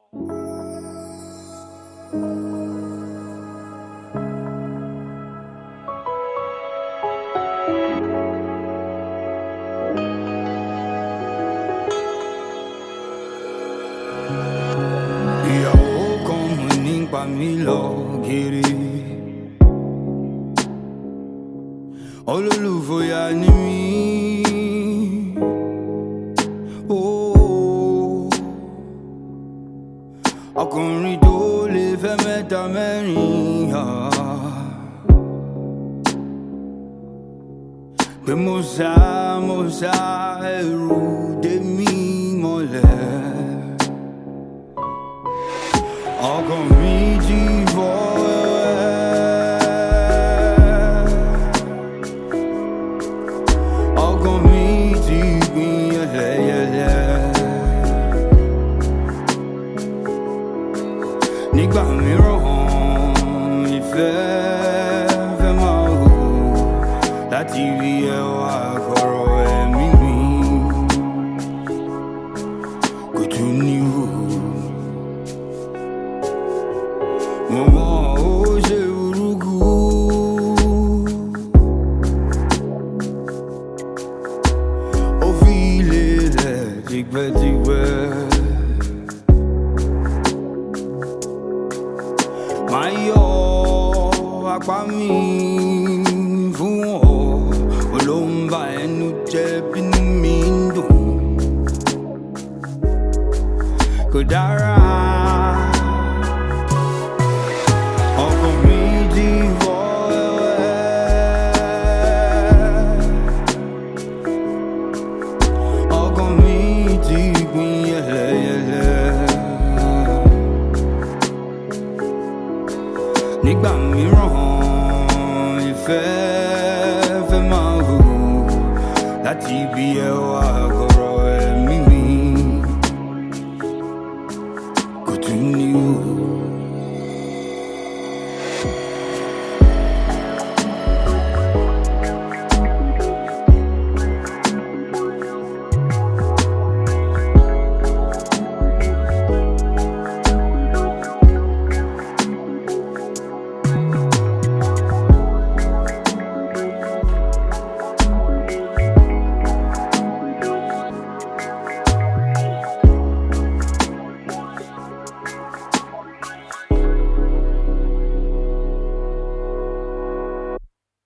Pamilo giri olólùfẹ́ ya ni mí ọkùnrin tó lè fẹ́ mẹ́ta mẹ́rin pé mo sá ẹ̀rù dé mi mọ́lẹ̀ ọkàn mi ti fọ́ ọkàn mi ti gbìn yẹlẹyẹlẹ nígbà mìíràn ìfẹ́ fẹ́ máa hù láti rí ẹwà kọ̀rọ̀ ẹ̀mí mi kò tún ní hù. Mama, oh, ṣe urugu ó fi lélẹ̀ tipẹ́tipẹ́ máa yọ apá mi fún ọ olóńgbà ẹnu jẹ́ bínú mi ń dùn kò dára. Nígbà mìíràn ìfẹ́ fẹ́ máa hù láti ibi ẹwà.